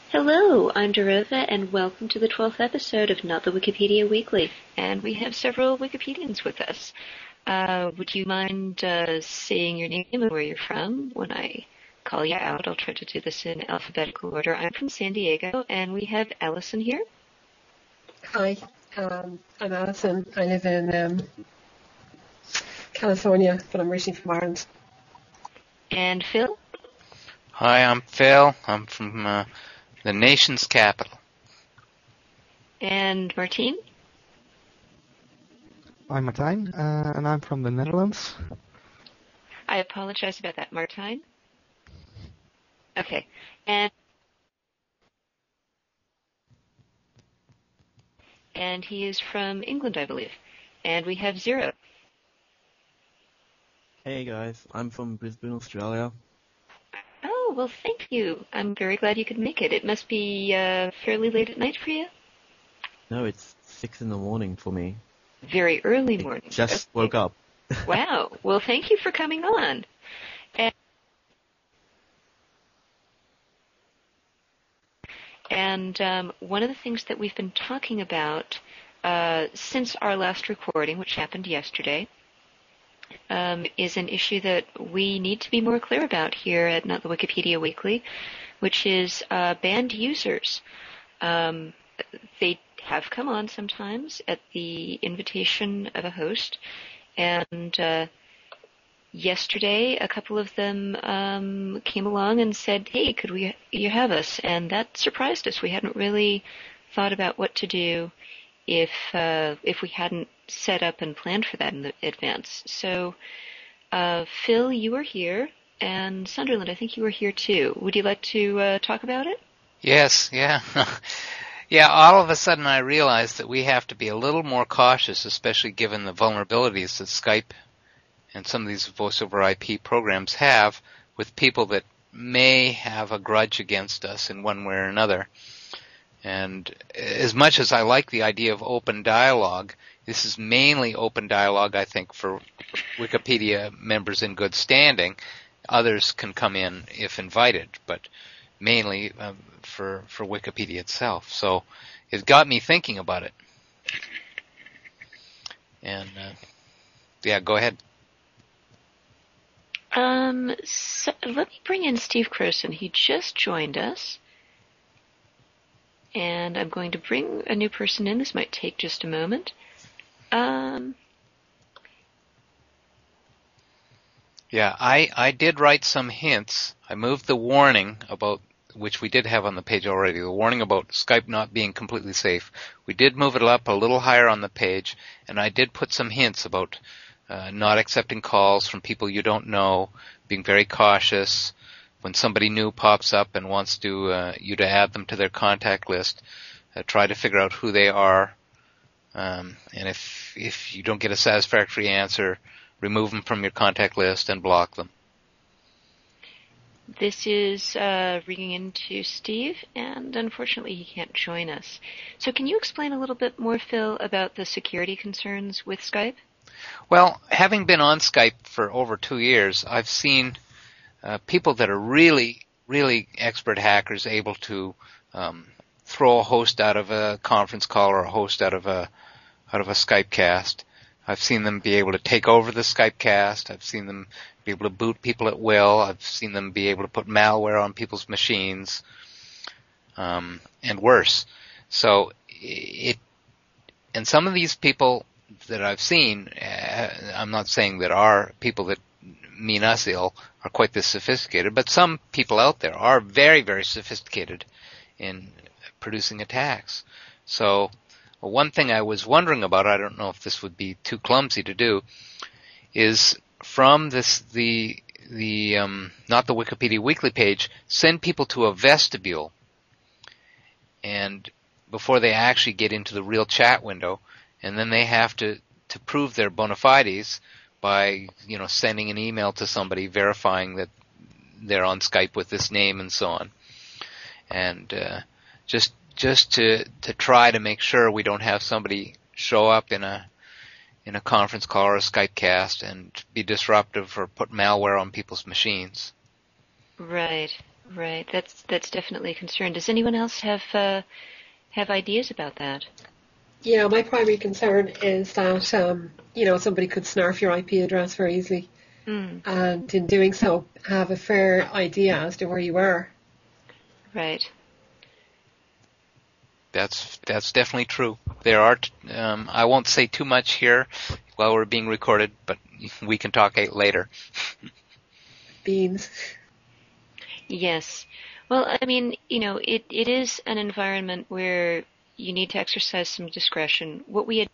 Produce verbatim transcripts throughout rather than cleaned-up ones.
Hello, I'm Darova, and welcome to the twelfth episode of Not the Wikipedia Weekly. And we have several Wikipedians with us. Uh, would you mind uh, saying your name and where you're from when I call you out? I'll try to do this in alphabetical order. I'm from San Diego, and we have Allison here. Hi, um, I'm Alison. I live in um, California, but I'm originally from Ireland. And Phil? Hi, I'm Phil. I'm from uh, the nation's capital. And Martine? I'm Martijn, uh, and I'm from the Netherlands. I apologize about that, Martijn. Okay, and and he is from England, I believe. And we have Zero. Hey guys, I'm from Brisbane, Australia. Oh, well, thank you. I'm very glad you could make it. It must be uh, fairly late at night for you? No, it's six in the morning for me. Very early morning. Just Okay. woke up. Wow. Well, thank you for coming on. And, and um, one of the things that we've been talking about uh, since our last recording, which happened yesterday, um, is an issue that we need to be more clear about here at Not the Wikipedia Weekly, which is uh, banned users. Um, they have come on sometimes at the invitation of a host, and uh, yesterday a couple of them um, came along and said, "Hey, could we you have us?" And that surprised us. We hadn't really thought about what to do if uh, if we hadn't set up and planned for that in the advance. So, uh, Phil, you were here, and Sunderland, I think you were here too. Would you like to uh, talk about it? Yes, yeah. Yeah, all of a sudden I realized that we have to be a little more cautious, especially given the vulnerabilities that Skype and some of these voice over I P programs have with people that may have a grudge against us in one way or another. And as much as I like the idea of open dialogue, this is mainly open dialogue, I think, for Wikipedia members in good standing. Others can come in if invited, but mainly uh, for for Wikipedia itself. So it got me thinking about it. And uh, yeah, go ahead. Um, so let me bring in Steve Croson. He just joined us. And I'm going to bring a new person in. This might take just a moment. Um, Yeah, I, I did write some hints. I moved the warning about, which we did have on the page already, the warning about Skype not being completely safe. We did move it up a little higher on the page, and I did put some hints about uh, not accepting calls from people you don't know, being very cautious. When somebody new pops up and wants to uh, you to add them to their contact list, uh, try to figure out who they are. Um, and if if you don't get a satisfactory answer, remove them from your contact list and block them. this is uh, ringing into Steve, and unfortunately he can't join us. So can you explain a little bit more, Phil, about the security concerns with Skype? Well, having been on Skype for over two years, I've seen uh, people that are really, really expert hackers able to um, throw a host out of a conference call or a host out of a out of a Skype cast. I've seen them be able to take over the Skype cast. I've seen them be able to boot people at will. I've seen them be able to put malware on people's machines, um, and worse. So it, and some of these people that I've seen, uh, I'm not saying that our people that mean us ill are quite this sophisticated, but some people out there are very, very sophisticated in producing attacks. So well, one thing I was wondering about, I don't know if this would be too clumsy to do, is from this the the um, not the Wikipedia Weekly page, send people to a vestibule, and before they actually get into the real chat window, and then they have to to prove their bona fides by you know sending an email to somebody verifying that they're on Skype with this name and so on, and uh, just. just to, to try to make sure we don't have somebody show up in a in a conference call or a Skype cast and be disruptive or put malware on people's machines. Right, Right. That's that's definitely a concern. Does anyone else have uh, have ideas about that? Yeah, my primary concern is that um, you know somebody could snarf your I P address very easily, Mm, and in doing so, have a fair idea as to where you are. right. That's that's definitely true. There are. Um, I won't say too much here while we're being recorded, but we can talk later. Beans. Yes. Well, I mean, you know, it, it is an environment where you need to exercise some discretion. What we had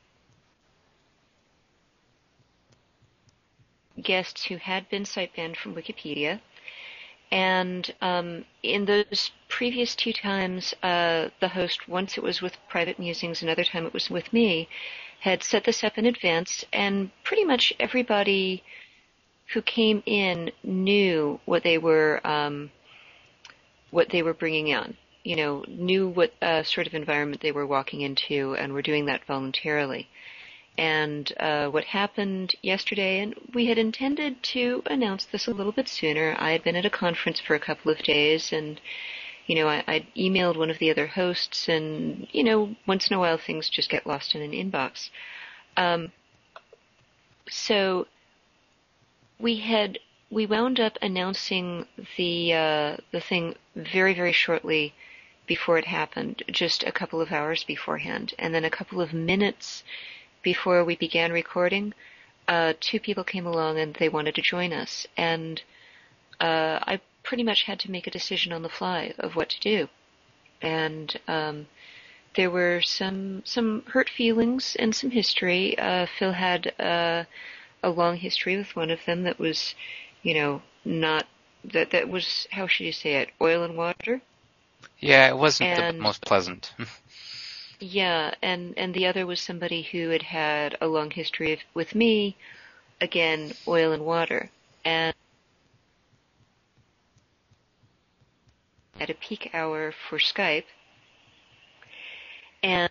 guests who had been site banned from Wikipedia, and um, in those previous two times, uh, the host, once it was with Private Musings, another time it was with me, had set this up in advance, and pretty much everybody who came in knew what they were um, what they were bringing on. You know, knew what uh, sort of environment they were walking into, and were doing that voluntarily. And uh, what happened yesterday, and we had intended to announce this a little bit sooner. I had been at a conference for a couple of days, and you know, I, I'd emailed one of the other hosts, and you know, once in a while things just get lost in an inbox. Um, so we had we wound up announcing the uh, the thing very very shortly before it happened, just a couple of hours beforehand, and then a couple of minutes before we began recording, uh, two people came along and they wanted to join us, and uh, I pretty much had to make a decision on the fly of what to do, and um, there were some some hurt feelings and some history. Uh, Phil had uh, a long history with one of them that was, you know, not that that was, how should you say it, oil and water. Yeah, it wasn't and, the most pleasant. Yeah, and, and the other was somebody who had had a long history of, with me, again, oil and water. And at a peak hour for Skype, and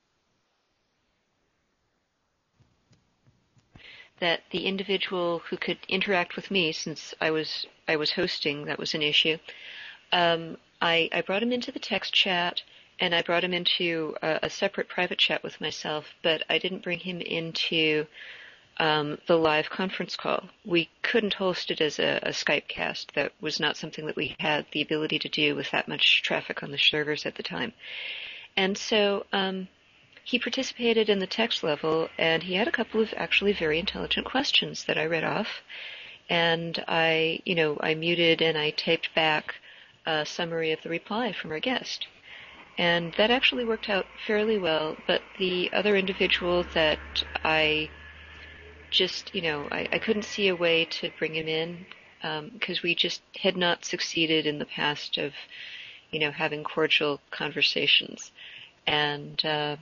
that the individual who could interact with me, since I was I was hosting, that was an issue, um, I, I brought him into the text chat, and I brought him into a, a separate private chat with myself, but I didn't bring him into um, the live conference call. We couldn't host it as a, a Skype cast. That was not something that we had the ability to do with that much traffic on the servers at the time. And so um, he participated in the text level, and he had a couple of actually very intelligent questions that I read off. And I, you know, I muted and I taped back a summary of the reply from our guest. And that actually worked out fairly well, but the other individual that I just, you know, I, I couldn't see a way to bring him in, because um, we just had not succeeded in the past of, you know, having cordial conversations. And uh,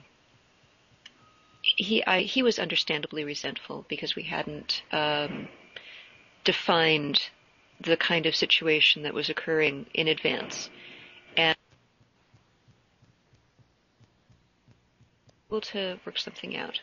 he I, he was understandably resentful because we hadn't um, defined the kind of situation that was occurring in advance. And able to work something out.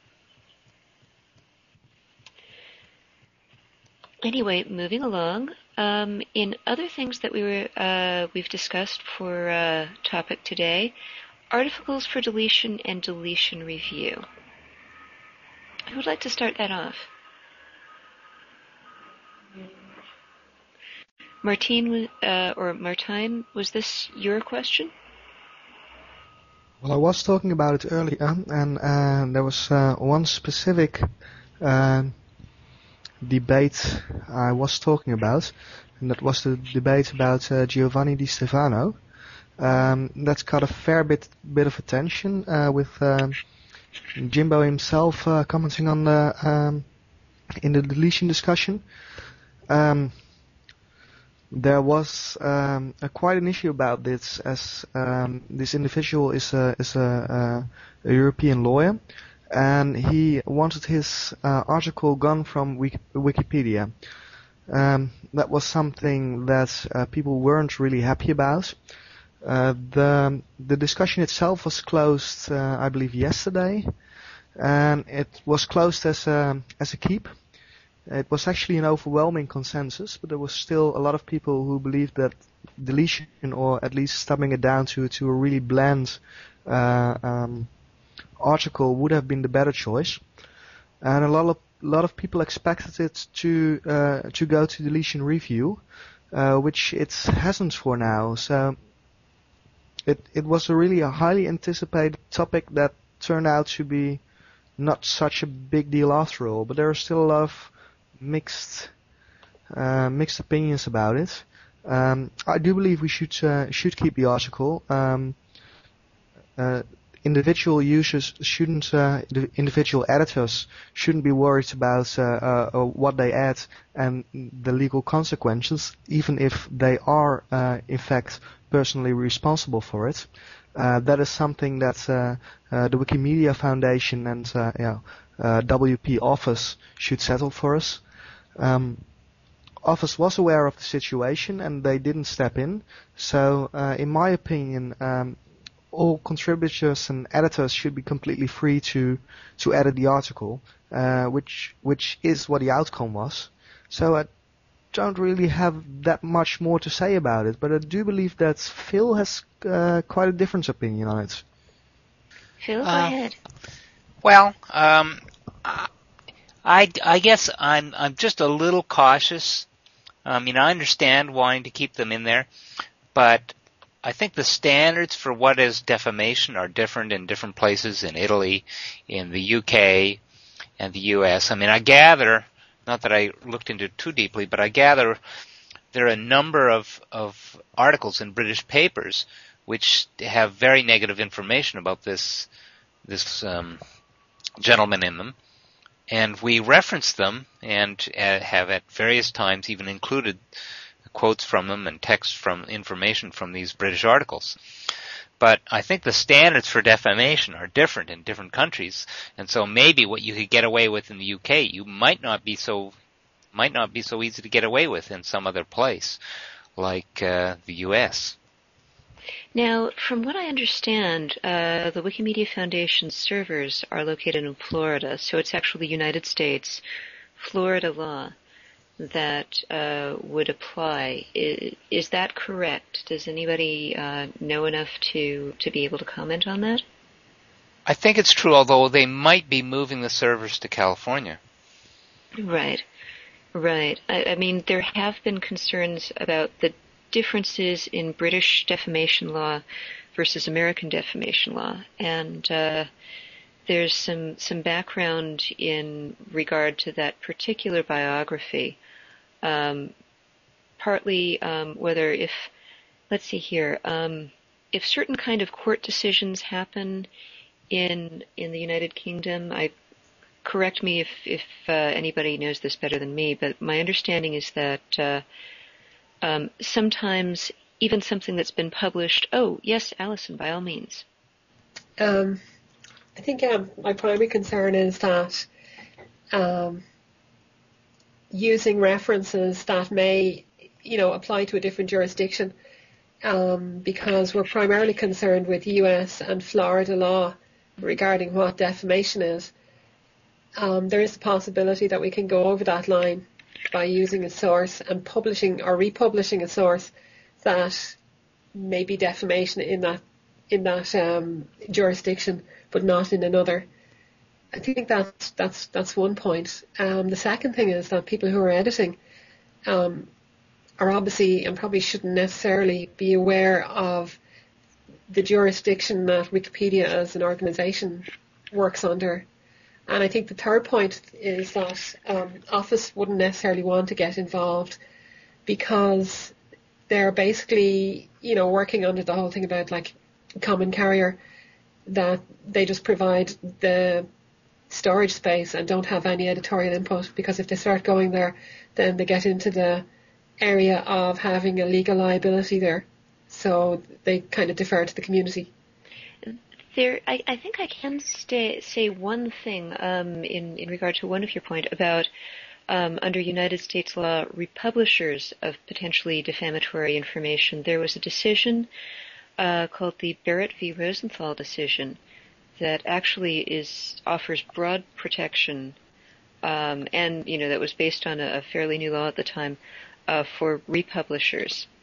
Anyway, moving along. Um, in other things that we were uh, we've discussed for uh, topic today, articles for deletion and deletion review. Who would like to start that off? Martine uh, or Martine, was this your question? Well, I was talking about it earlier, and uh, there was uh, one specific uh, debate I was talking about, and that was the debate about uh, Giovanni Di Stefano. Um, that's got a fair bit bit of attention, uh, with um, Jimbo himself uh, commenting on the um, in the deletion discussion. Um, There was um, a, quite an issue about this, as um, this individual is a is a, a, a European lawyer, and he wanted his uh, article gone from Wiki- Wikipedia. Um, that was something that uh, people weren't really happy about. Uh, the the discussion itself was closed, uh, I believe, yesterday, and it was closed as a as a keep. It was actually an overwhelming consensus, but there was still a lot of people who believed that deletion, or at least stubbing it down to to a really bland uh, um, article, would have been the better choice. And a lot of a lot of people expected it to uh, to go to deletion review, uh, which it hasn't for now. So it it was a really a highly anticipated topic that turned out to be not such a big deal after all. But there are still a lot of mixed uh, mixed opinions about it. Um, I do believe we should uh, should keep the article. Um, uh, individual users shouldn't, uh, the individual editors shouldn't be worried about uh, uh, what they add and the legal consequences, even if they are uh, in fact personally responsible for it. Uh, that is something that uh, uh, the Wikimedia Foundation and uh, yeah, uh, W P Office should settle for us. Um, Office was aware of the situation and they didn't step in. So, uh, in my opinion, um, all contributors and editors should be completely free to to edit the article, uh, which which is what the outcome was. So I don't really have that much more to say about it, but I do believe that Phil has uh, quite a different opinion on it. Phil, go Uh, ahead. Well, um, I, I guess I'm I'm just a little cautious. I mean, I understand wanting to keep them in there, but I think the standards for what is defamation are different in different places, in Italy, in the U K, and the U S. I mean, I gather, not that I looked into it too deeply, but I gather there are a number of, of articles in British papers which have very negative information about this this um, gentleman in them. And we reference them and uh, have at various times even included quotes from them and text from information from these British articles. But I think the standards for defamation are different in different countries, and so maybe what you could get away with in the U K, you might not be so might not be so easy to get away with in some other place, like uh, the U S. Now, from what I understand, uh, the Wikimedia Foundation's servers are located in Florida, so it's actually United States, Florida law that uh, would apply. Is, is that correct? Does anybody uh, know enough to, to be able to comment on that? I think it's true, although they might be moving the servers to California. Right, right. I, I mean, there have been concerns about the differences in British defamation law versus American defamation law, and uh, there's some, some background in regard to that particular biography. Um, partly um, whether if, let's see here, um, if certain kind of court decisions happen in in the United Kingdom, I correct me if if uh, anybody knows this better than me, but my understanding is that uh, um, sometimes even something that's been published. Oh, yes, Alison, by all means. Um, I think um, my primary concern is that um, using references that may, you know, apply to a different jurisdiction, um, because we're primarily concerned with U S and Florida law regarding what defamation is. Um, there is a possibility that we can go over that line by using a source and publishing or republishing a source that may be defamation in that in that um, jurisdiction, but not in another. I think that's that's that's one point. Um, the second thing is that people who are editing um, are obviously and probably shouldn't necessarily be aware of the jurisdiction that Wikipedia as an organisation works under. And I think the third point is that um, Office wouldn't necessarily want to get involved because they're basically, you know, working under the whole thing about like common carrier, that they just provide the storage space and don't have any editorial input, because if they start going there, then they get into the area of having a legal liability there. So they kind of defer to the community. There, I, I think I can stay, say one thing um, in, in regard to one of your point about um, under United States law, republishers of potentially defamatory information. There was a decision uh, called the Barrett v. Rosenthal decision that actually is offers broad protection um, and you know that was based on a, a fairly new law at the time uh, for republishers.